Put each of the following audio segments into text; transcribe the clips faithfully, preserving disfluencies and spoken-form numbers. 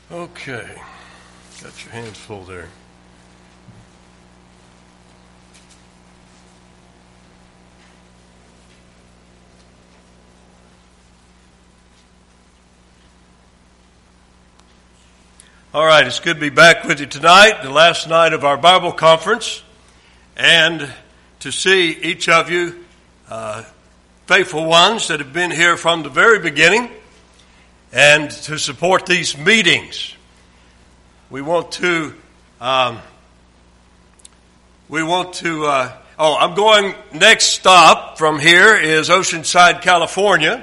Okay, got your hands full there. All right, it's good to be back with you tonight, the last night of our Bible conference, and to see each of you uh, faithful ones that have been here from the very beginning, and to support these meetings. We want to, um, we want to, uh, oh, I'm going, next stop from here is Oceanside, California,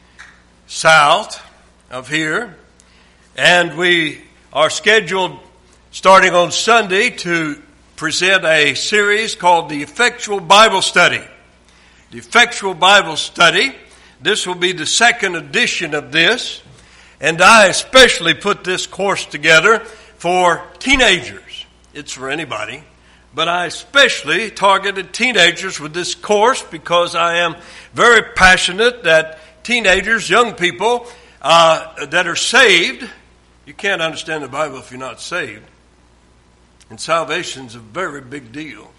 south of here, and we are scheduled starting on Sunday to present a series called the Effectual Bible Study. The Effectual Bible Study, this will be the second edition of this, and I especially put this course together for teenagers. It's for anybody, but I especially targeted teenagers with this course because I am very passionate that teenagers, young people uh, that are saved, you can't understand the Bible if you're not saved. And salvation's a very big deal.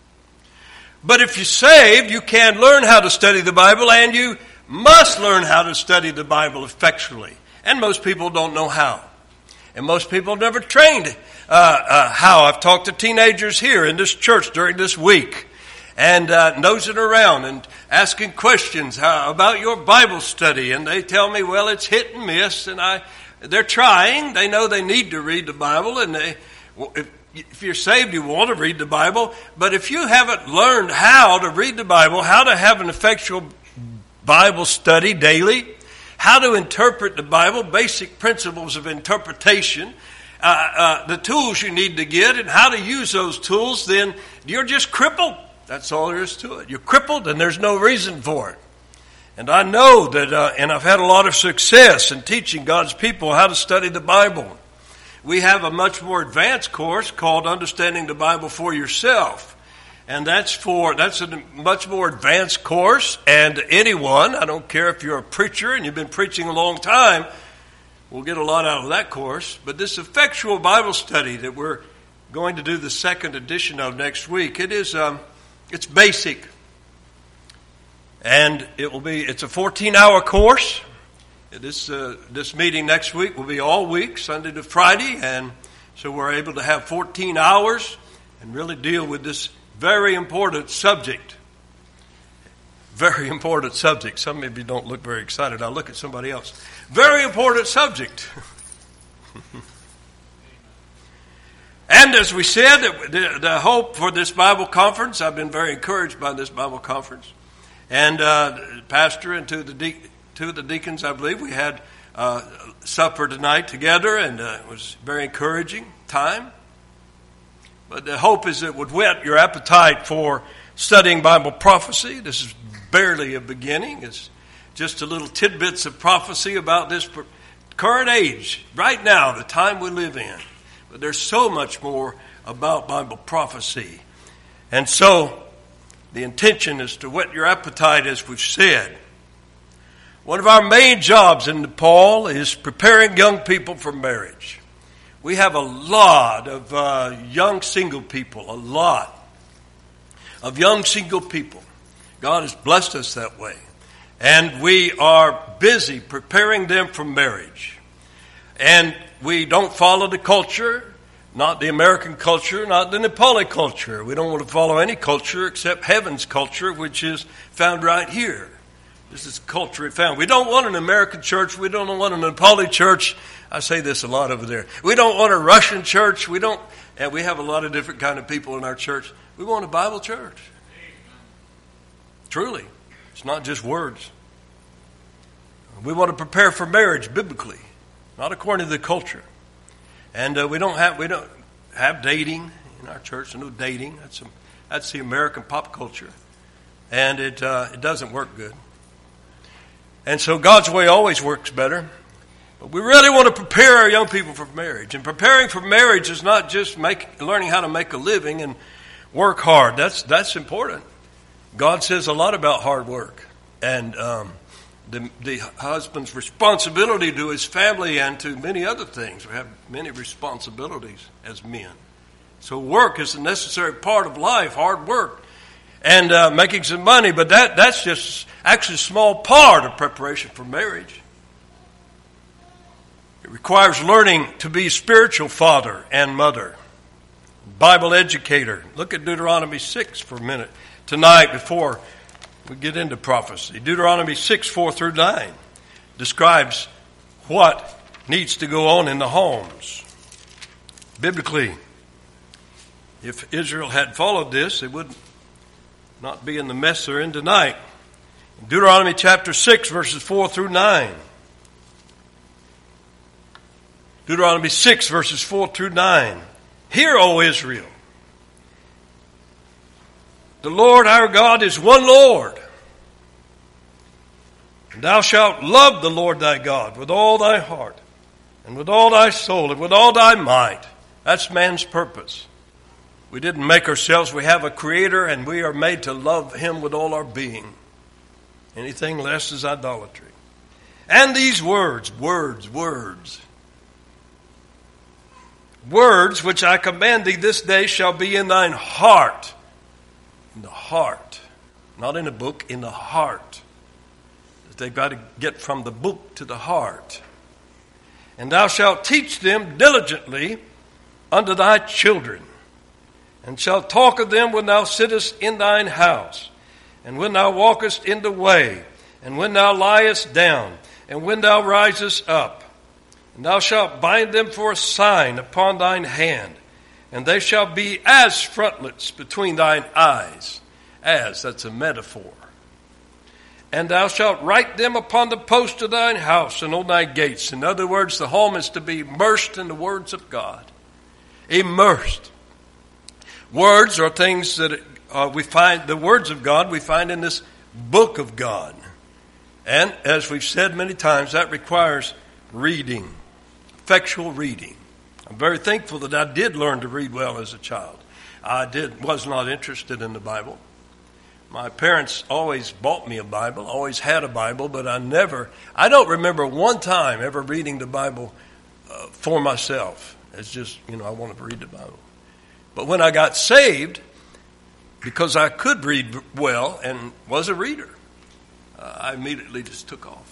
But if you're saved, you can learn how to study the Bible, and you must learn how to study the Bible effectually. And most people don't know how. And most people have never trained uh, uh, how. I've talked to teenagers here in this church during this week, and uh, nosing around and asking questions how, about your Bible study. And they tell me, well, it's hit and miss, and I... They're trying. They know they need to read the Bible, and they, if, if you're saved, you want to read the Bible. But if you haven't learned how to read the Bible, how to have an effectual Bible study daily, how to interpret the Bible, basic principles of interpretation, uh, uh, the tools you need to get, and how to use those tools, then you're just crippled. That's all there is to it. You're crippled, and there's no reason for it. And I know that, uh, and I've had a lot of success in teaching God's people how to study the Bible. We have a much more advanced course called Understanding the Bible for Yourself. And that's for, that's a much more advanced course. And anyone, I don't care if you're a preacher and you've been preaching a long time, will get a lot out of that course. But this effectual Bible study that we're going to do the second edition of next week, it is, um, it's basic. And it will be, it's a fourteen-hour course. This, uh, this meeting next week will be all week, Sunday to Friday. And so we're able to have fourteen hours and really deal with this very important subject. Very important subject. Some of you don't look very excited. I'll look at somebody else. Very important subject. And as we said, the, the hope for this Bible conference, I've been very encouraged by this Bible conference. And uh, pastor and two of the de- two of the deacons, I believe, we had uh, supper tonight together, and uh, it was a very encouraging time. But the hope is it would whet your appetite for studying Bible prophecy. This is barely a beginning. It's just a little tidbits of prophecy about this current age, right now, the time we live in. But there's so much more about Bible prophecy. And so the intention is to whet your appetite, as we've said. One of our main jobs in Nepal is preparing young people for marriage. We have a lot of uh, young single people, a lot of young single people. God has blessed us that way. And we are busy preparing them for marriage. And we don't follow the culture. Not the American culture, not the Nepali culture. We don't want to follow any culture except heaven's culture, which is found right here. This is the culture we found. We don't want an American church. We don't want a Nepali church. I say this a lot over there. We don't want a Russian church. We don't, and we have a lot of different kind of people in our church. We want a Bible church. Truly. It's not just words. We want to prepare for marriage biblically, not according to the culture. And uh, we don't have we don't have dating in our church. No dating. That's a, that's the American pop culture, and it uh, it doesn't work good. And so God's way always works better. But we really want to prepare our young people for marriage. And preparing for marriage is not just make, learning how to make a living and work hard. That's that's important. God says a lot about hard work, and um, the, the husband's responsibility to his family and to many other things. We have many responsibilities as men. So work is a necessary part of life, hard work, and uh, making some money. But that, that's just actually a small part of preparation for marriage. It requires learning to be spiritual father and mother, Bible educator. Look at Deuteronomy six for a minute tonight before we get into prophecy. Deuteronomy six, four through nine describes what needs to go on in the homes. Biblically, if Israel had followed this, they would not be in the mess they're in tonight. Deuteronomy chapter six, verses four through nine. Deuteronomy six, verses four through nine. Hear, O Israel, the Lord our God is one Lord. And thou shalt love the Lord thy God with all thy heart, and with all thy soul, and with all thy might. That's man's purpose. We didn't make ourselves. We have a Creator, and we are made to love Him with all our being. Anything less is idolatry. And these words, words, words. Words which I command thee this day shall be in thine heart. In the heart. Not in a book, in the heart. They've got to get from the book to the heart. And thou shalt teach them diligently unto thy children, and shalt talk of them when thou sittest in thine house, and when thou walkest in the way, and when thou liest down, and when thou risest up. And thou shalt bind them for a sign upon thine hand, and they shall be as frontlets between thine eyes. As, that's a metaphor. And thou shalt write them upon the post of thine house and on thy gates. In other words, the home is to be immersed in the words of God. Immersed. Words are things that uh, we find, the words of God we find in this book of God. And as we've said many times, that requires reading. Effectual reading. I'm very thankful that I did learn to read well as a child. I did was not interested in the Bible. My parents always bought me a Bible, always had a Bible, but I never, I don't remember one time ever reading the Bible uh, for myself. It's just, you know, I wanted to read the Bible. But when I got saved, because I could read well and was a reader, uh, I immediately just took off.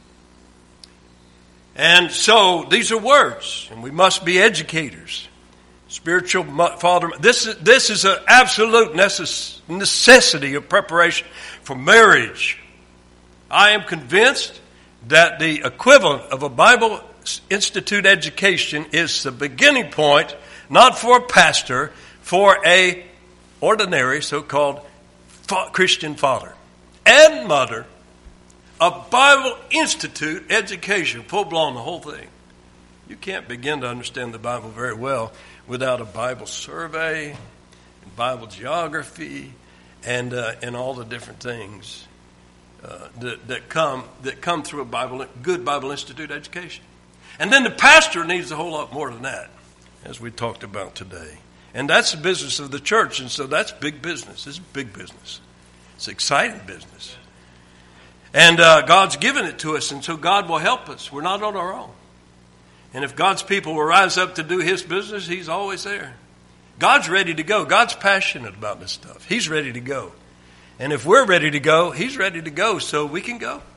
And so these are words, and we must be educators, spiritual father. This is this is an absolute necess- necessity of preparation for marriage. I am convinced that the equivalent of a Bible Institute education is the beginning point, not for a pastor, for a ordinary so-called fa- Christian father and mother. A Bible Institute education, full-blown, the whole thing. You can't begin to understand the Bible very well without a Bible survey, and Bible geography, and uh, and all the different things uh, that, that come that come through a Bible good Bible Institute education. And then the pastor needs a whole lot more than that, as we talked about today. And that's the business of the church, and so that's big business. It's big business. It's exciting business. And uh, God's given it to us, and so God will help us. We're not on our own. And if God's people will rise up to do His business, He's always there. God's ready to go. God's passionate about this stuff. He's ready to go. And if we're ready to go, He's ready to go, so we can go.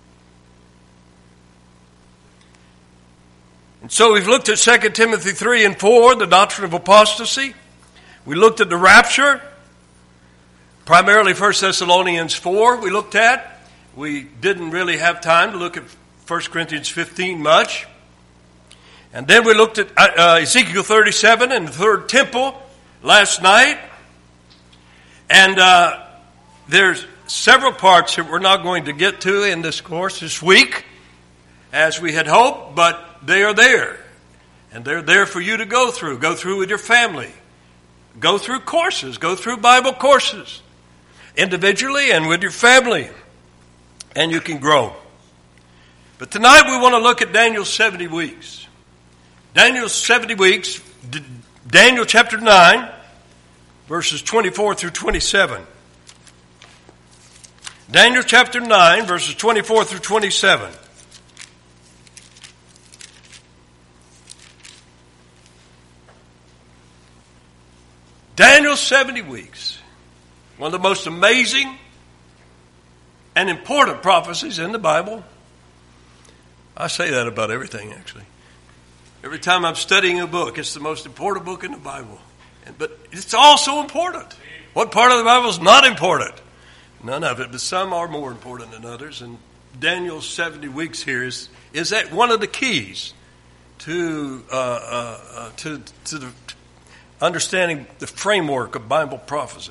And so we've looked at Second Timothy three and four, the doctrine of apostasy. We looked at the rapture, primarily First Thessalonians four we looked at. We didn't really have time to look at First Corinthians fifteen much. And then we looked at uh, Ezekiel thirty-seven and the third temple last night. And uh, there's several parts that we're not going to get to in this course this week, as we had hoped, but they are there. And they're there for you to go through. Go through with your family. Go through courses. Go through Bible courses. Individually and with your family. And you can grow. But tonight we want to look at Daniel's seventy weeks. Daniel's seventy weeks, Daniel chapter nine, verses twenty-four through twenty-seven. Daniel chapter nine, verses twenty-four through twenty-seven. Daniel's seventy weeks. One of the most amazing and important prophecies in the Bible. I say that about everything, actually. Every time I'm studying a book, it's the most important book in the Bible. But it's also important. What part of the Bible is not important? None of it, but some are more important than others. And Daniel's seventy weeks here is, is that one of the keys to, uh, uh, uh, to, to the understanding the framework of Bible prophecy.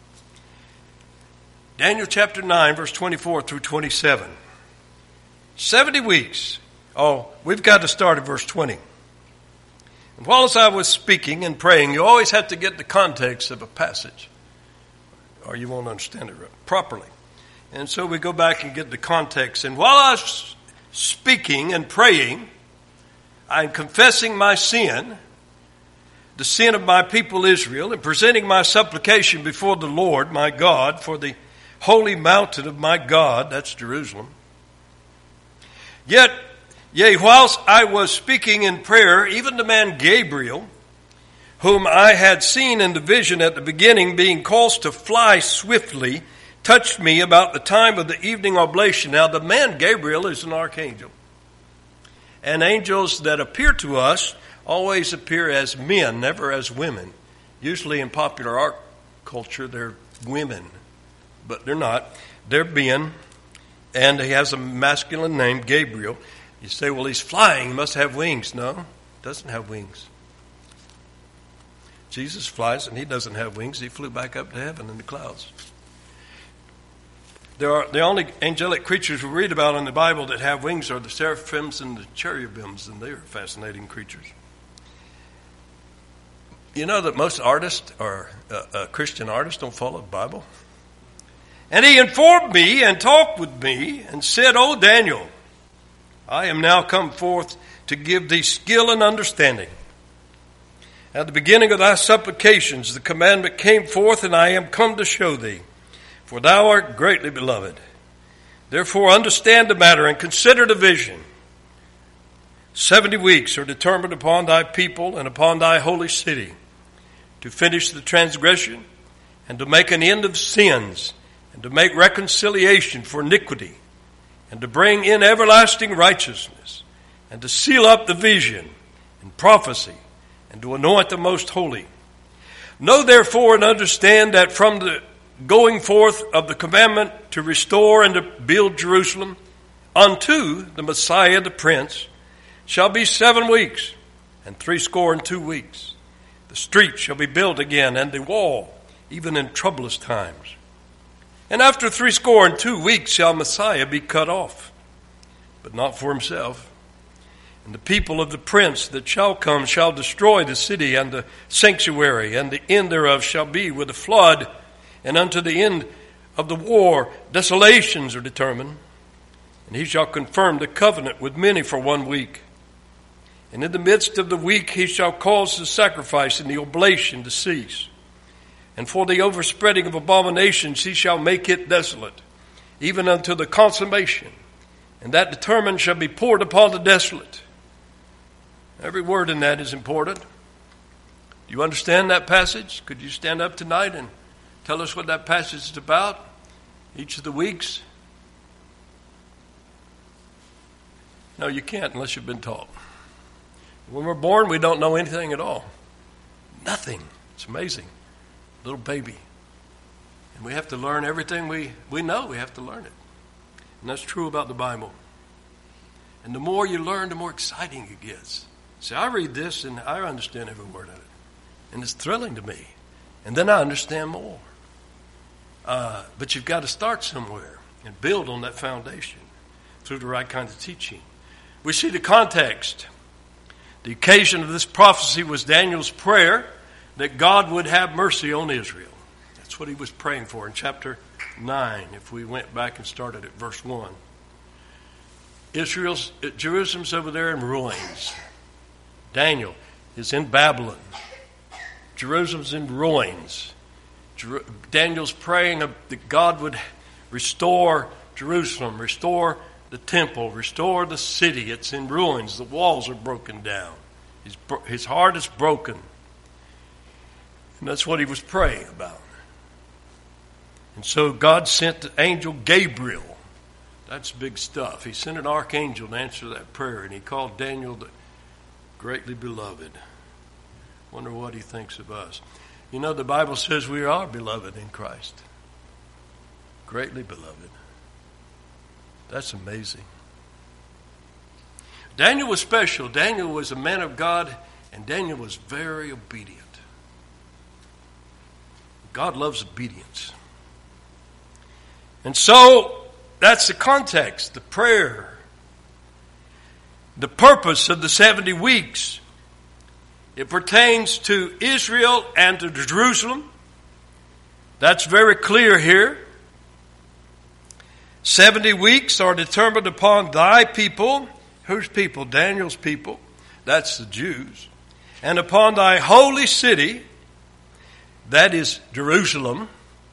Daniel chapter nine, verse twenty-four through twenty-seven. seventy weeks. Oh, we've got to start at verse twenty. And whilst I was speaking and praying, you always have to get the context of a passage, or you won't understand it properly. And so we go back and get the context. And while I was speaking and praying, I'm confessing my sin, the sin of my people Israel, and presenting my supplication before the Lord my God for the holy mountain of my God, that's Jerusalem. Yet, yea, whilst I was speaking in prayer, even the man Gabriel, whom I had seen in the vision at the beginning, being caused to fly swiftly, touched me about the time of the evening oblation. Now, the man Gabriel is an archangel. And angels that appear to us always appear as men, never as women. Usually in popular art culture, they're women. But they're not. They're men. And he has a masculine name, Gabriel. You say, well, he's flying. He must have wings. No, he doesn't have wings. Jesus flies and he doesn't have wings. He flew back up to heaven in the clouds. There are the only angelic creatures we read about in the Bible that have wings are the seraphims and the cherubims, and they are fascinating creatures. You know that most artists, or uh, uh, Christian artists, don't follow the Bible? And he informed me and talked with me and said, O Daniel, I am now come forth to give thee skill and understanding. At the beginning of thy supplications, the commandment came forth, and I am come to show thee, for thou art greatly beloved. Therefore understand the matter and consider the vision. Seventy weeks are determined upon thy people and upon thy holy city, to finish the transgression, and to make an end of sins, and to make reconciliation for iniquity, and to bring in everlasting righteousness, and to seal up the vision and prophecy, and to anoint the most holy. Know therefore and understand that from the going forth of the commandment to restore and to build Jerusalem unto the Messiah the Prince shall be seven weeks, and threescore and two weeks. The street shall be built again, and the wall, even in troublous times. And after threescore and two weeks shall Messiah be cut off, but not for himself. And the people of the prince that shall come shall destroy the city and the sanctuary, and the end thereof shall be with a flood, and unto the end of the war desolations are determined. And he shall confirm the covenant with many for one week. And in the midst of the week he shall cause the sacrifice and the oblation to cease. And for the overspreading of abominations he shall make it desolate, even unto the consummation. And that determined shall be poured upon the desolate. Every word in that is important. Do you understand that passage? Could you stand up tonight and tell us what that passage is about? Each of the weeks? No, you can't unless you've been taught. When we're born, we don't know anything at all. Nothing. It's amazing. Little baby. And we have to learn everything we, we know. We have to learn it. And that's true about the Bible. And the more you learn, the more exciting it gets. See, I read this and I understand every word of it. And it's thrilling to me. And then I understand more. Uh, but you've got to start somewhere and build on that foundation through the right kinds of teaching. We see the context. The occasion of this prophecy was Daniel's prayer that God would have mercy on Israel. That's what he was praying for in chapter nine, if we went back and started at verse one. Israel's, Jerusalem's over there in ruins. Daniel is in Babylon. Jerusalem's in ruins. Jer- Daniel's praying that God would restore Jerusalem, restore the temple, restore the city. It's in ruins. The walls are broken down. His, his heart is broken. And that's what he was praying about. And so God sent the angel Gabriel. That's big stuff. He sent an archangel to answer that prayer, and he called Daniel the greatly beloved. Wonder what he thinks of us. You know, the Bible says we are beloved in Christ. Greatly beloved. That's amazing. Daniel was special. Daniel was a man of God, and Daniel was very obedient. God loves obedience. And so, that's the context, the prayer, the purpose of the seventy weeks. It pertains to Israel and to Jerusalem. That's very clear here. Seventy weeks are determined upon thy people. Whose people? Daniel's people. That's the Jews. And upon thy holy city, that is Jerusalem.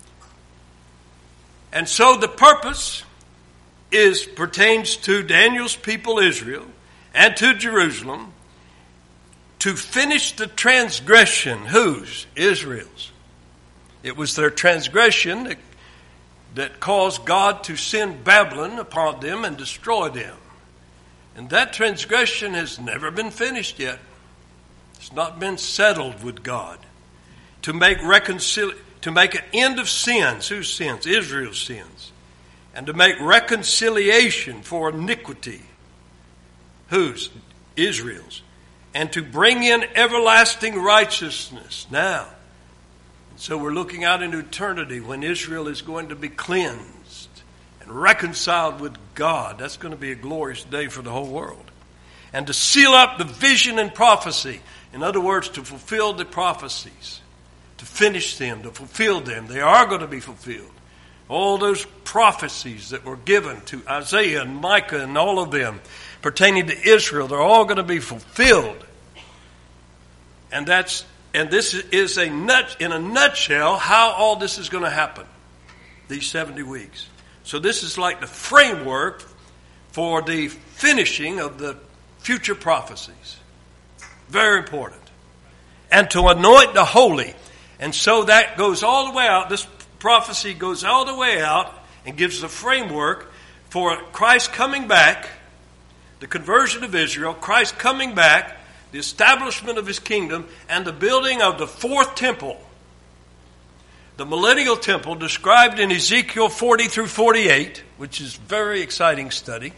And so the purpose is pertains to Daniel's people Israel and to Jerusalem to finish the transgression. Whose? Israel's. It was their transgression that, that caused God to send Babylon upon them and destroy them. And that transgression has never been finished yet. It's not been settled with God. To make reconcil- to make an end of sins. Whose sins? Israel's sins. And to make reconciliation for iniquity. Whose? Israel's. And to bring in everlasting righteousness. Now, so we're looking out into eternity when Israel is going to be cleansed and reconciled with God. That's going to be a glorious day for the whole world. And to seal up the vision and prophecy. In other words, to fulfill the prophecies. To finish them, to fulfill them. They are going to be fulfilled. All those prophecies that were given to Isaiah and Micah and all of them pertaining to Israel, they're all going to be fulfilled. And that's and this is a nut in a nutshell how all this is going to happen. These seventy weeks. So this is like the framework for the finishing of the future prophecies. Very important. And to anoint the holy. And so that goes all the way out. This prophecy goes all the way out and gives the framework for Christ coming back, the conversion of Israel, Christ coming back, the establishment of his kingdom, and the building of the fourth temple. The millennial temple described in Ezekiel forty through forty-eight, which is very exciting study.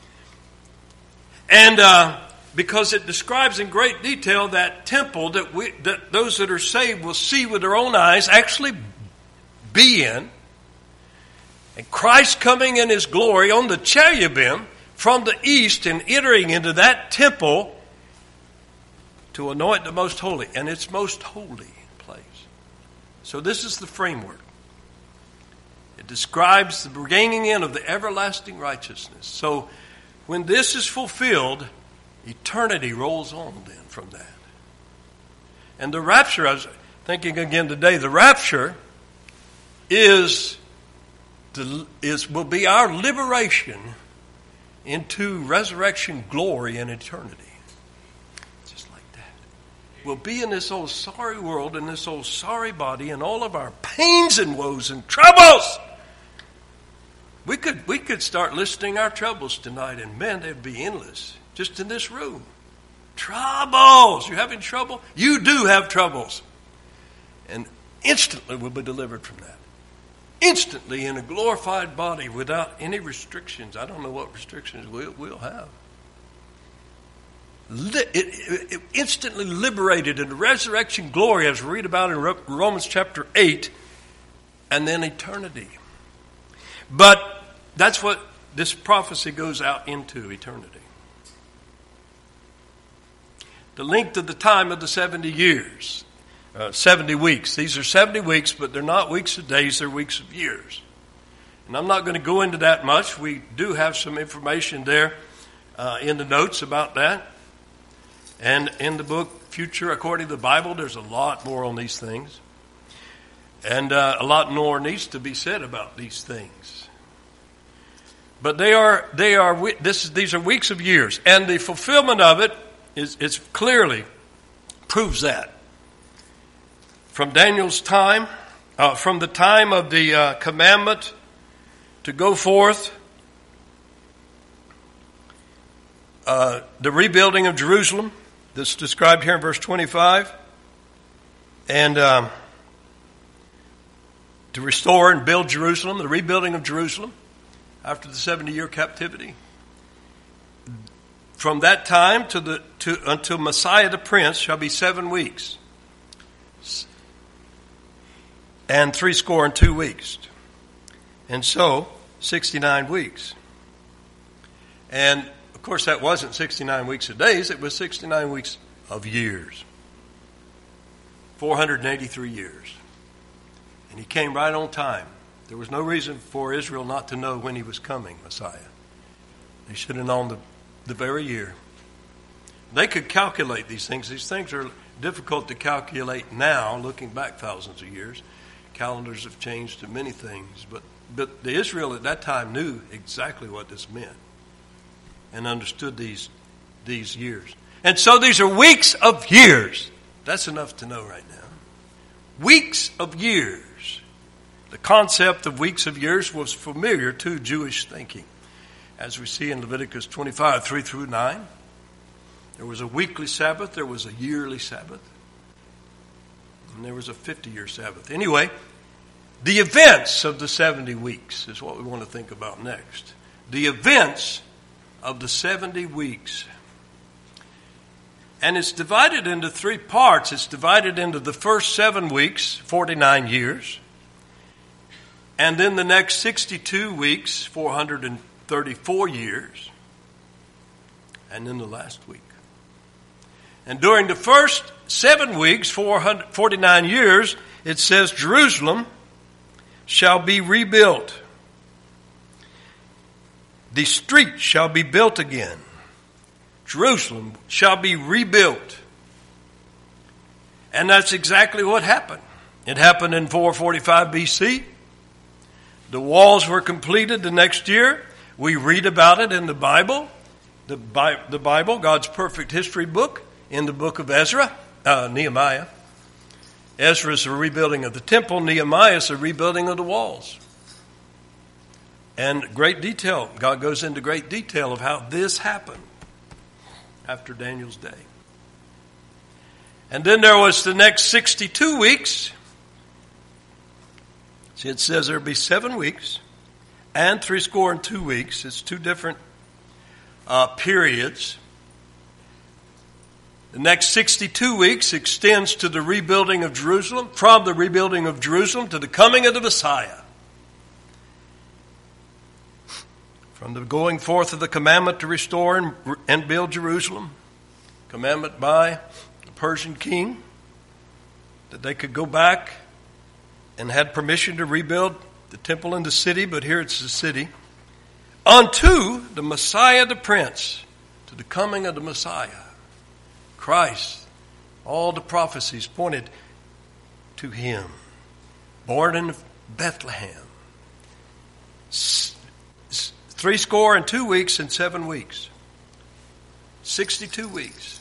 And uh, because it describes in great detail that temple that we, that those that are saved will see with their own eyes, actually be in. And Christ coming in his glory on the cherubim from the east and entering into that temple to anoint the most holy. And it's most holy place. So this is the framework. It describes the bringing in of the everlasting righteousness. So when this is fulfilled, eternity rolls on then from that. And the rapture, I was thinking again today, the rapture is, the, is will be our liberation into resurrection glory and eternity. Just like that. We'll be in this old sorry world, in this old sorry body, and all of our pains and woes and troubles. We could we could start listing our troubles tonight, and man, they'd be endless. Just in this room. Troubles. You're having trouble? You do have troubles. And instantly we'll be delivered from that. Instantly in a glorified body without any restrictions. I don't know what restrictions we'll, we'll have. Li- it, it, it instantly liberated in resurrection glory, as we read about in Romans chapter eight, and then eternity. But that's what this prophecy goes out into, eternity. The length of the time of the seventy years, uh, seventy weeks. These are seventy weeks, but they're not weeks of days, they're weeks of years. And I'm not going to go into that much. We do have some information there uh, in the notes about that. And in the book, Future According to the Bible, there's a lot more on these things. And uh, a lot more needs to be said about these things. But they are, they are, this, these are weeks of years. And the fulfillment of it is, is clearly proves that. From Daniel's time, uh, from the time of the uh, commandment to go forth, uh, the rebuilding of Jerusalem, that's described here in verse twenty-five, and um, to restore and build Jerusalem, the rebuilding of Jerusalem after the seventy-year captivity. From that time to the to until Messiah the Prince shall be seven weeks, and three score and two weeks, and so sixty-nine weeks. And of course, that wasn't sixty-nine weeks of days; it was sixty-nine weeks of years, four hundred eighty-three years, and he came right on time. There was no reason for Israel not to know when he was coming, Messiah. They should have known the, the very year. They could calculate these things. These things are difficult to calculate now, looking back thousands of years. Calendars have changed to many things. But, but the Israel at that time knew exactly what this meant and understood these, these years. And so these are weeks of years. That's enough to know right now. Weeks of years. The concept of weeks of years was familiar to Jewish thinking. As we see in Leviticus twenty-five, three through nine, there was a weekly Sabbath, there was a yearly Sabbath, and there was a fifty-year Sabbath. Anyway, the events of the seventy weeks is what we want to think about next. The events of the seventy weeks. And it's divided into three parts. It's divided into the first seven weeks, forty-nine years. And then the next sixty-two weeks, four hundred thirty-four years. And then the last week. And during the first seven weeks, four hundred forty-nine years, it says Jerusalem shall be rebuilt. The street shall be built again. Jerusalem shall be rebuilt. And that's exactly what happened. It happened in four forty-five B C. The walls were completed the next year. We read about it in the Bible. The, Bi- the Bible, God's perfect history book, in the book of Ezra, uh, Nehemiah. Ezra is a rebuilding of the temple. Nehemiah is a rebuilding of the walls. And great detail. God goes into great detail of how this happened after Daniel's day. And then there was the next sixty-two weeks. See, it says there'll be seven weeks and three score and two weeks. It's two different uh, periods. The next sixty-two weeks extends to the rebuilding of Jerusalem, from the rebuilding of Jerusalem to the coming of the Messiah. From the going forth of the commandment to restore and, and build Jerusalem, commandment by the Persian king, that they could go back and had permission to rebuild the temple and the city, but here it's the city, unto the Messiah the Prince, to the coming of the Messiah, Christ. All the prophecies pointed to him, born in Bethlehem. Three score and two weeks and seven weeks. Sixty-two weeks.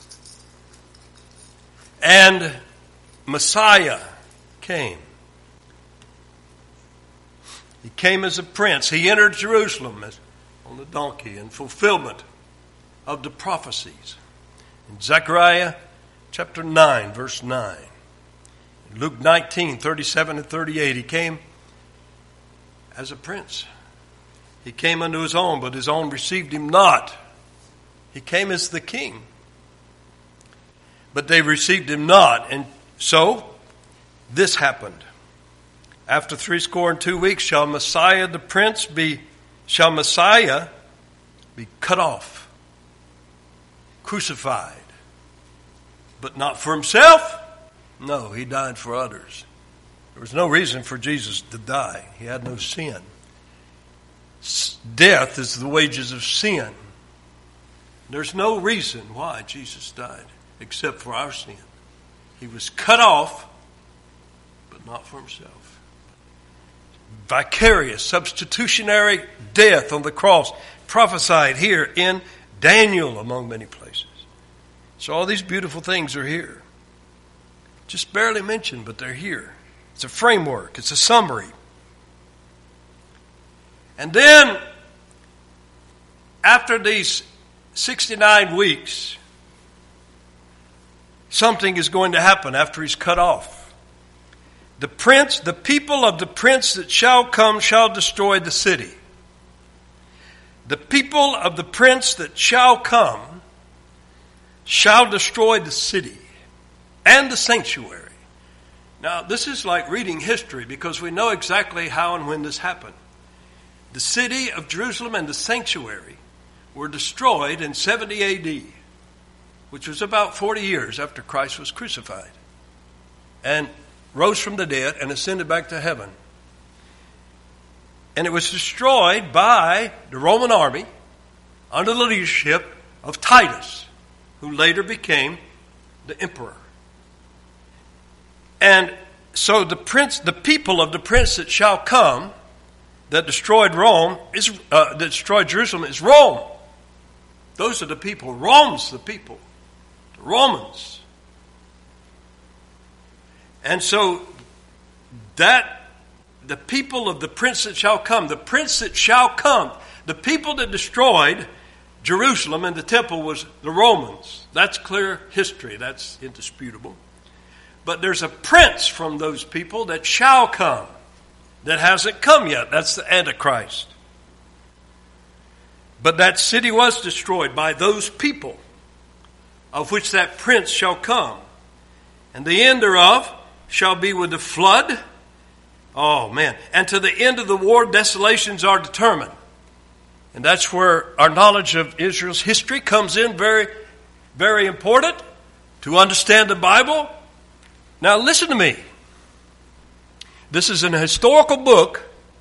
And Messiah came. He came as a prince. He entered Jerusalem as, on the donkey in fulfillment of the prophecies. In Zechariah chapter nine, verse nine. In Luke nineteen, thirty-seven and thirty-eight, he came as a prince. He came unto his own, but his own received him not. He came as the king, but they received him not. And so, this happened. After three score and two weeks shall Messiah the Prince be, shall Messiah be cut off, crucified. But not for himself. No, he died for others. There was no reason for Jesus to die. He had no sin. Death is the wages of sin. There's no reason why Jesus died except for our sin. He was cut off, but not for himself. vicarious, substitutionary death on the cross prophesied here in Daniel, among many places. So all these beautiful things are here. Just barely mentioned, but they're here. It's a framework. It's a summary. And then, after these sixty-nine weeks, something is going to happen after he's cut off. The prince, the people of the prince that shall come shall destroy the city. The people of the prince that shall come shall destroy the city and the sanctuary. Now, this is like reading history because we know exactly how and when this happened. The city of Jerusalem and the sanctuary were destroyed in seventy A D, which was about forty years after Christ was crucified and rose from the dead and ascended back to heaven. And it was destroyed by the Roman army under the leadership of Titus, who later became the emperor. And so the prince, the people of the prince that shall come, that destroyed Rome, is uh, that destroyed Jerusalem, is Rome. Those are the people. Rome's the people. The Romans. And so that the people of the prince that shall come, the prince that shall come, the people that destroyed Jerusalem and the temple was the Romans. That's clear history. That's indisputable. But there's a prince from those people that shall come, that hasn't come yet. That's the Antichrist. But that city was destroyed by those people, of which that prince shall come. And the end thereof shall be with the flood. Oh, man. And to the end of the war, desolations are determined. And that's where our knowledge of Israel's history comes in, very, very important to understand the Bible. Now, listen to me. This is an historical book,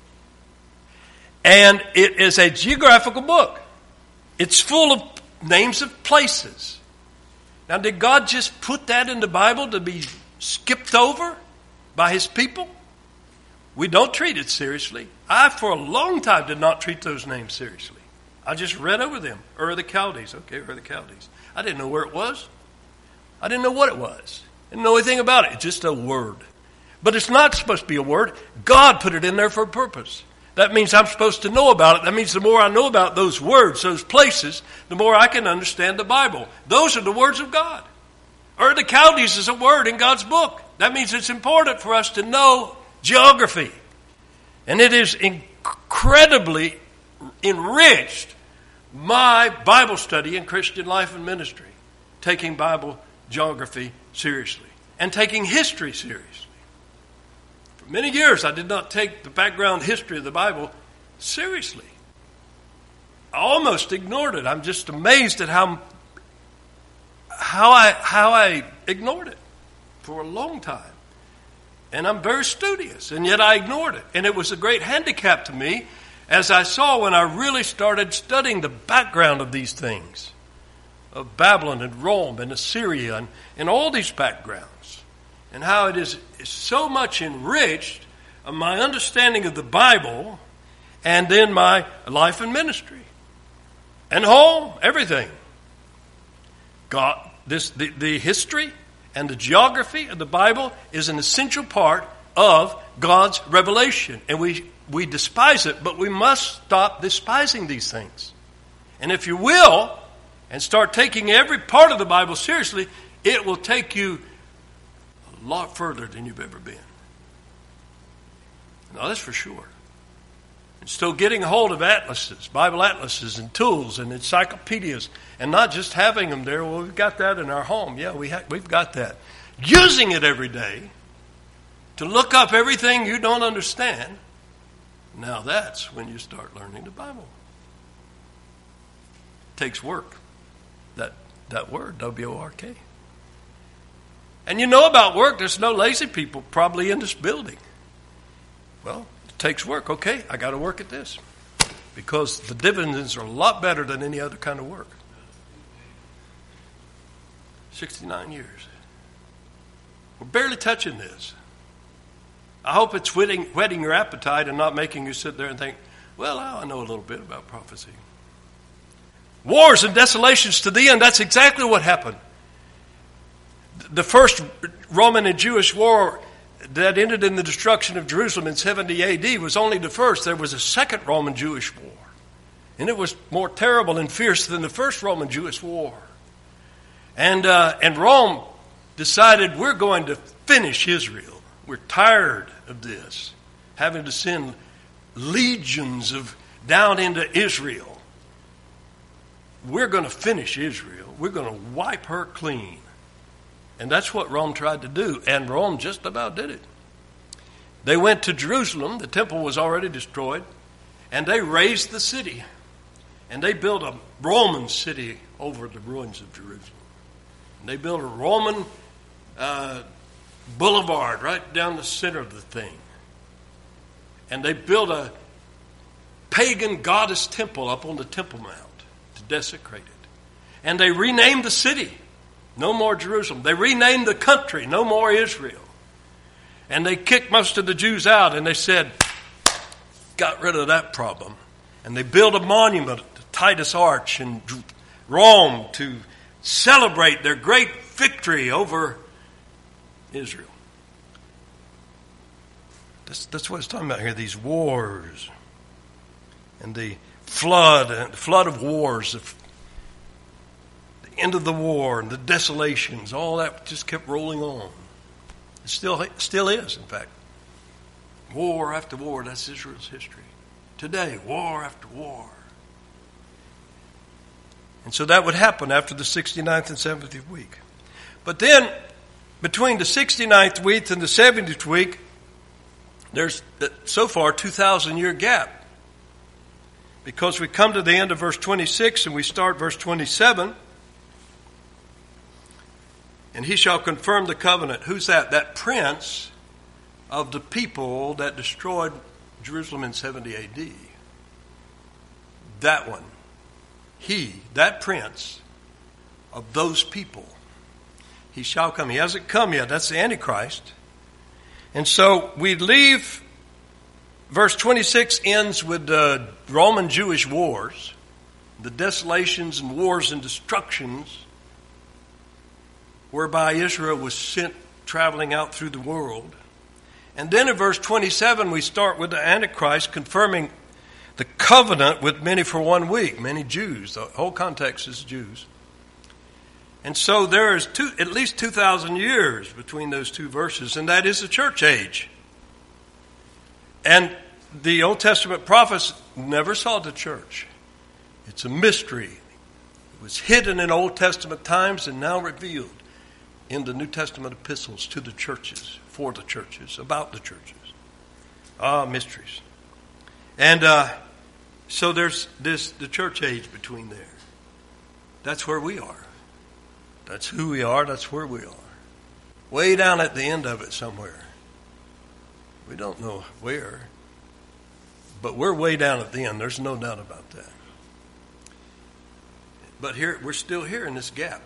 and it is a geographical book. It's full of names of places. Now, did God just put that in the Bible to be skipped over by His people? We don't treat it seriously. I, for a long time, did not treat those names seriously. I just read over them. Ur of the Chaldees. Okay, Ur of the Chaldees. I didn't know where it was. I didn't know what it was. I didn't know anything about it. It's just a word. But it's not supposed to be a word. God put it in there for a purpose. That means I'm supposed to know about it. That means the more I know about those words, those places, the more I can understand the Bible. Those are the words of God. Ur of the Chaldees is a word in God's book. That means it's important for us to know geography. And it is incredibly enriched my Bible study in Christian life and ministry, taking Bible geography seriously and taking history seriously. For many years, I did not take the background history of the Bible seriously. I almost ignored it. I'm just amazed at how how I how I ignored it for a long time. And I'm very studious, and yet I ignored it. And it was a great handicap to me, as I saw when I really started studying the background of these things, of Babylon and Rome and Assyria and, and all these backgrounds, and how it is, is so much enriched of my understanding of the Bible and then my life and ministry and home, everything. God, this the, the history and the geography of the Bible is an essential part of God's revelation. And we, we despise it, but we must stop despising these things. And if you will, and start taking every part of the Bible seriously, it will take you a lot further than you've ever been. Now, that's for sure. And still getting a hold of atlases, Bible atlases and tools and encyclopedias, and not just having them there. Well, we've got that in our home. Yeah, we ha- we've got that. Using it every day to look up everything you don't understand. Now that's when you start learning the Bible. It takes work. That that word, W O R K. And you know about work, there's no lazy people probably in this building. Well, it takes work. Okay, I got to work at this. Because the dividends are a lot better than any other kind of work. sixty-nine years. We're barely touching this. I hope it's whetting, whetting your appetite and not making you sit there and think, well, I know a little bit about prophecy. Wars and desolations to the end. That's exactly what happened. The first Roman and Jewish war that ended in the destruction of Jerusalem in seventy A D was only the first. There was a second Roman Jewish war. And it was more terrible and fierce than the first Roman Jewish war. And, uh, and Rome decided, we're going to finish Israel. We're tired of this, having to send legions of down into Israel. We're going to finish Israel. We're going to wipe her clean. And that's what Rome tried to do, and Rome just about did it. They went to Jerusalem. The temple was already destroyed, and they razed the city. And they built a Roman city over the ruins of Jerusalem. And they built a Roman uh, boulevard right down the center of the thing. And they built a pagan goddess temple up on the Temple Mount to desecrate it. And they renamed the city. No more Jerusalem. They renamed the country. No more Israel. And they kicked most of the Jews out, and they said, got rid of that problem. And they built a monument to Titus Arch in Rome to celebrate their great victory over Israel. That's, that's what it's talking about here, these wars. And the flood, the flood of wars, the end of the war and the desolations, all that just kept rolling on. It still, still is, in fact. War after war, that's Israel's history. Today, war after war. And so that would happen after the sixty-ninth and seventieth week. But then, between the sixty-ninth week and the seventieth week, there's so far a two thousand year gap. Because we come to the end of verse twenty-six and we start verse twenty-seven. And he shall confirm the covenant. Who's that? That prince of the people that destroyed Jerusalem in seventy A D. That one. He, that prince of those people. He shall come. He hasn't come yet. That's the Antichrist. And so we leave, verse twenty-six ends with the Roman Jewish wars, the desolations and wars and destructions whereby Israel was sent traveling out through the world. And then in verse twenty-seven, we start with the Antichrist confirming the covenant with many for one week, many Jews. The whole context is Jews. And so there is two, at least two thousand years between those two verses, and that is the church age. And the Old Testament prophets never saw the church. It's a mystery. It was hidden in Old Testament times and now revealed in the New Testament epistles to the churches, for the churches, about the churches. Ah, mysteries. And uh, so there's this the church age between there. That's where we are. That's who we are. That's where we are. Way down at the end of it somewhere. We don't know where. But we're way down at the end. There's no doubt about that. But here we're still here in this gap.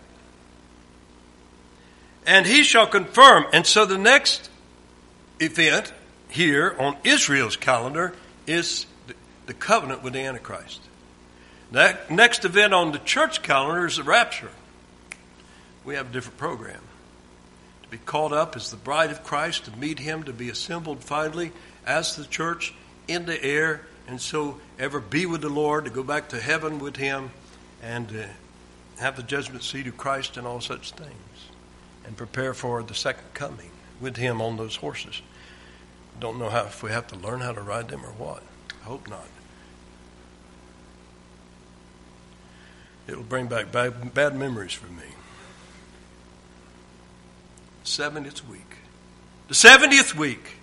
And he shall confirm. And so the next event here on Israel's calendar is the, the covenant with the Antichrist. That next event on the church calendar is the rapture. We have a different program. To be caught up as the bride of Christ, to meet him, to be assembled finally as the church in the air, and so ever be with the Lord, to go back to heaven with him, and uh, have the judgment seat of Christ and all such things. And prepare for the second coming with him on those horses. Don't know how if we have to learn how to ride them or what. I hope not. It'll bring back bad, bad memories for me. seventieth week. The seventieth week.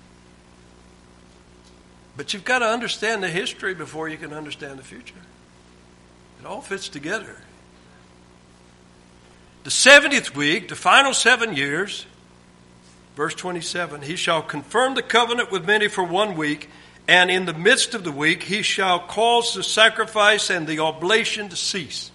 But you've got to understand the history before you can understand the future. It all fits together. The seventieth week, the final seven years, verse twenty-seven, he shall confirm the covenant with many for one week, and in the midst of the week he shall cause the sacrifice and the oblation to cease.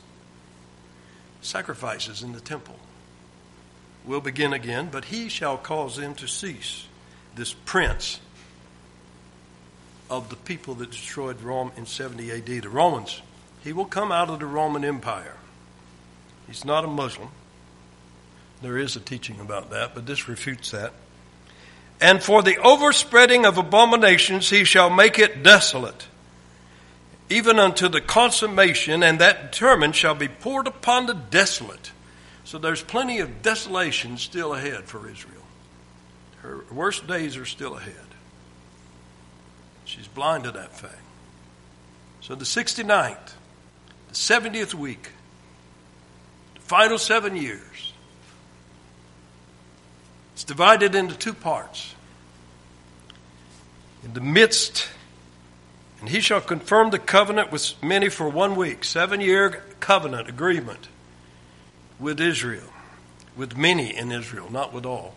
Sacrifices in the temple will begin again, but he shall cause them to cease. this prince of the people that destroyed Rome in seventy A D, the Romans. He will come out of the Roman Empire. He's not a Muslim. There is a teaching about that, but this refutes that. And for the overspreading of abominations he shall make it desolate, even unto the consummation, and that determined shall be poured upon the desolate. So there's plenty of desolation still ahead for Israel. Her worst days are still ahead. She's blind to that fact. So the sixty-ninth, the seventieth week, the final seven years, it's divided into two parts. In the midst, and he shall confirm the covenant with many for one week. Seven-year covenant agreement with Israel. With many in Israel, not with all.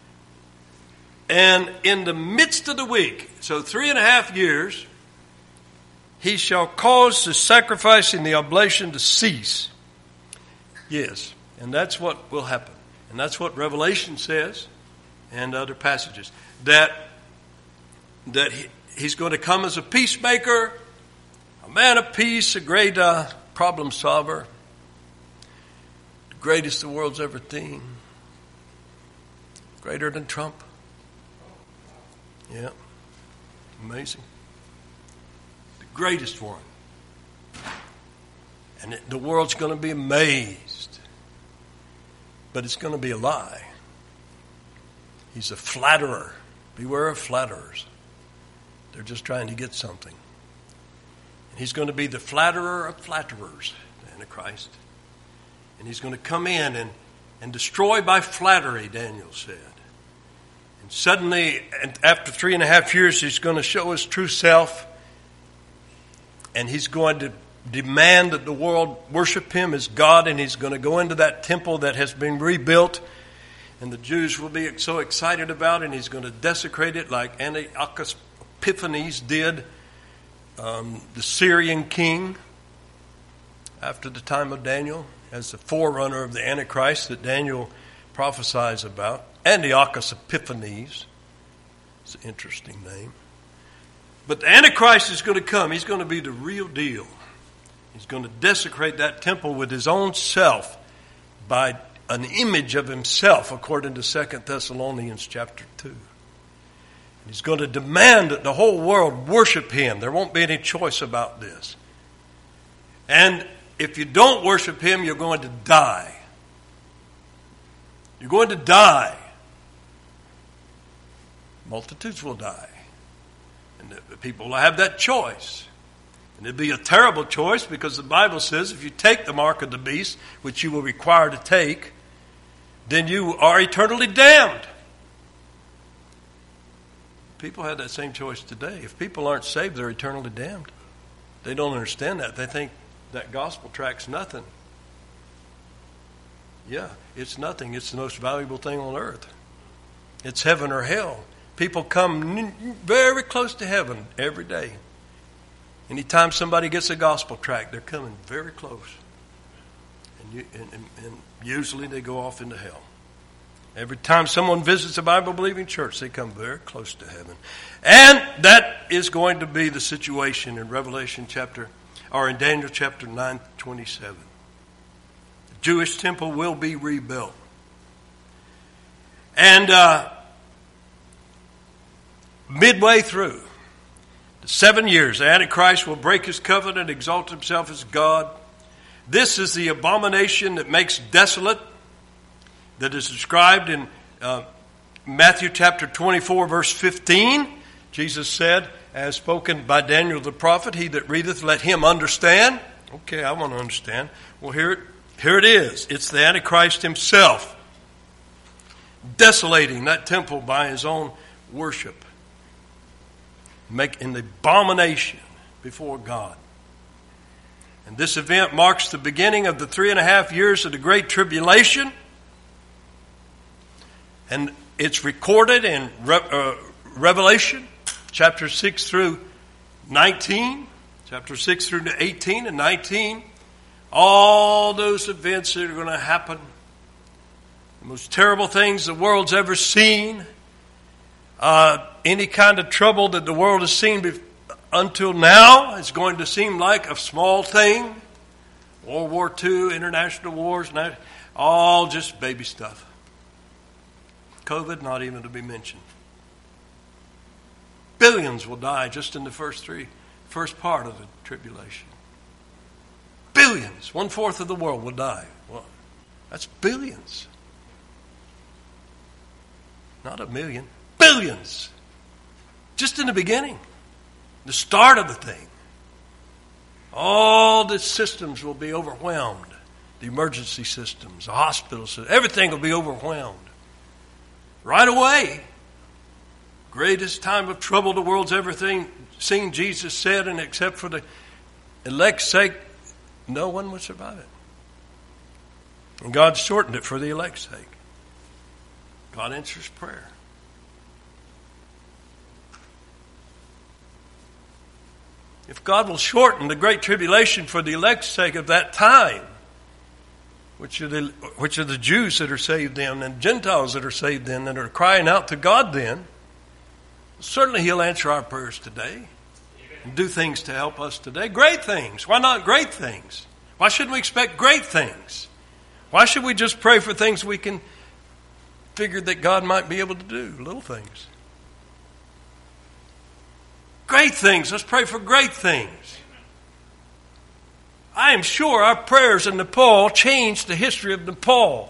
And in the midst of the week, so three and a half years, he shall cause the sacrifice and the oblation to cease. Yes, and that's what will happen. And that's what Revelation says and other passages. That, that he, he's going to come as a peacemaker, a man of peace, a great uh, problem solver, the greatest the world's ever seen, greater than Trump. Yeah, amazing. The greatest one. And it, the world's going to be amazed. But it's going to be a lie. He's a flatterer. Beware of flatterers. They're just trying to get something. And he's going to be the flatterer of flatterers, the Antichrist. And he's going to come in and, and destroy by flattery, Daniel said. And suddenly, after three and a half years, he's going to show his true self. And he's going to demand that the world worship him as God. And he's going to go into that temple that has been rebuilt. And the Jews will be so excited about it. And he's going to desecrate it like Antiochus Epiphanes did, um, the Syrian king, after the time of Daniel, as the forerunner of the Antichrist that Daniel prophesies about. Antiochus Epiphanes. It's an interesting name. But the Antichrist is going to come. He's going to be the real deal. He's going to desecrate that temple with his own self by an image of himself, according to Second Thessalonians chapter two. He's going to demand that the whole world worship him. There won't be any choice about this. And if you don't worship him, you're going to die. You're going to die. Multitudes will die. And the people will have that choice. And it'll be a terrible choice because the Bible says if you take the mark of the beast, which you will require to take, then you are eternally damned. People have that same choice today. If people aren't saved, they're eternally damned. They don't understand that. They think that gospel track's nothing. Yeah, it's nothing. It's the most valuable thing on earth. It's heaven or hell. People come very close to heaven every day. Anytime somebody gets a gospel tract, they're coming very close. And, you, and, and, and usually they go off into hell. Every time someone visits a Bible-believing church, they come very close to heaven. And that is going to be the situation in Revelation chapter, or in Daniel chapter nine twenty-seven. The Jewish temple will be rebuilt. And uh, midway through the seven years, the Antichrist will break his covenant, exalt himself as God. This is the abomination that makes desolate, that is described in uh, Matthew chapter twenty-four, verse fifteen. Jesus said, as spoken by Daniel the prophet, he that readeth, let him understand. Okay, I want to understand. Well, here it, here it is. It's the Antichrist himself desolating that temple by his own worship, making the abomination before God. And this event marks the beginning of the three and a half years of the Great Tribulation. And it's recorded in Re- uh, Revelation, chapter six through nineteen, chapter six through eighteen and nineteen. All those events that are going to happen, the most terrible things the world's ever seen, Uh, any kind of trouble that the world has seen be- until now is going to seem like a small thing. World War Two, international wars, all just baby stuff. COVID, not even to be mentioned. Billions will die just in the first three, first part of the tribulation. Billions. One fourth of the world will die. Well, that's billions. Not a million. Billions. Just in the beginning. The start of the thing. All the systems will be overwhelmed. The emergency systems, the hospital systems, everything will be overwhelmed. Right away. Greatest time of trouble the world's ever seen, Jesus said, and except for the elect's sake, no one would survive it. And God shortened it for the elect's sake. God answers prayer. If God will shorten the great tribulation for the elect's sake of that time, which are the which are the Jews that are saved then and Gentiles that are saved then and are crying out to God then, certainly He'll answer our prayers today and do things to help us today. Great things. Why not great things? Why shouldn't we expect great things? Why should we just pray for things we can figure that God might be able to do? Little things. Great things. Let's pray for great things. I am sure our prayers in Nepal changed the history of Nepal.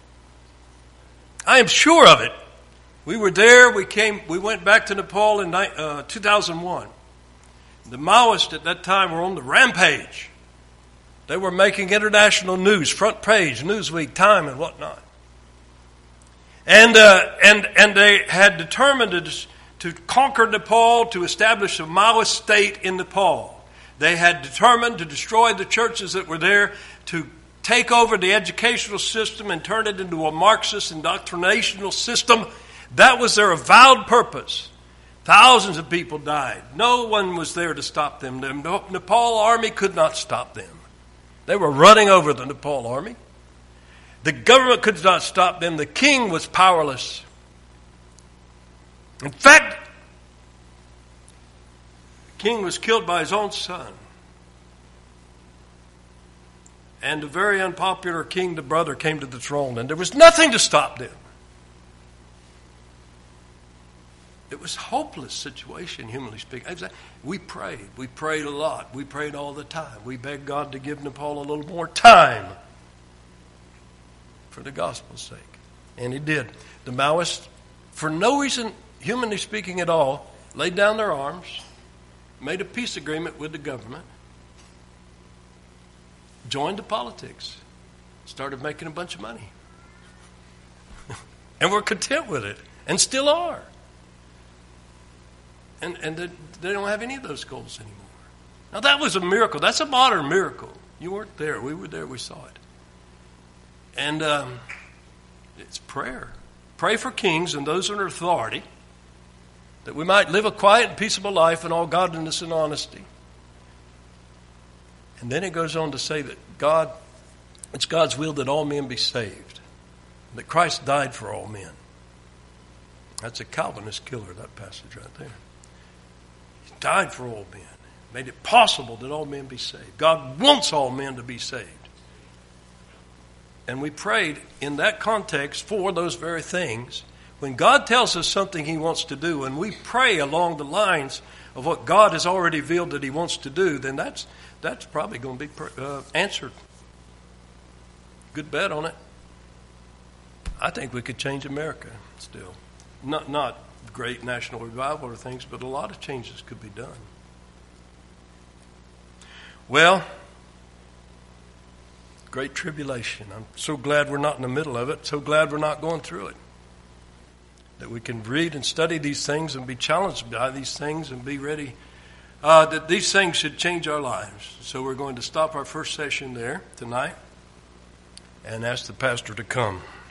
I am sure of it. We were there. We came. We went back to Nepal in uh, two thousand one. The Maoists at that time were on the rampage. They were making international news, front page, Newsweek, Time, and whatnot. And uh, and and they had determined to, to conquer Nepal, to establish a Maoist state in Nepal. They had determined to destroy the churches that were there, to take over the educational system and turn it into a Marxist indoctrinational system. That was their avowed purpose. Thousands of people died. No one was there to stop them. The Nepal army could not stop them. They were running over the Nepal army. The government could not stop them. The king was powerless. In fact, the king was killed by his own son. And the very unpopular king, the brother, came to the throne, and there was nothing to stop them. It was a hopeless situation, humanly speaking. We prayed. We prayed a lot. We prayed all the time. We begged God to give Nepal a little more time for the gospel's sake. And He did. The Maoists, for no reason, humanly speaking at all, laid down their arms, made a peace agreement with the government, joined the politics, started making a bunch of money. And we're content with it, and still are. And, and they, they don't have any of those goals anymore. Now that was a miracle. That's a modern miracle. You weren't there. We were there. We saw it. And um, it's prayer. Pray for kings and those in authority, that we might live a quiet and peaceable life in all godliness and honesty. And then it goes on to say that God, it's God's will that all men be saved, that Christ died for all men. That's a Calvinist killer, that passage right there. He died for all men, made it possible that all men be saved. God wants all men to be saved. And we prayed in that context for those very things. When God tells us something He wants to do, and we pray along the lines of what God has already revealed that He wants to do, then that's that's probably going to be uh, answered. Good bet on it. I think we could change America still. Not not great national revival or things, but a lot of changes could be done. Well, great tribulation. I'm so glad we're not in the middle of it. So glad we're not going through it. That we can read and study these things and be challenged by these things and be ready. Uh, that these things should change our lives. So we're going to stop our first session there tonight and ask the pastor to come.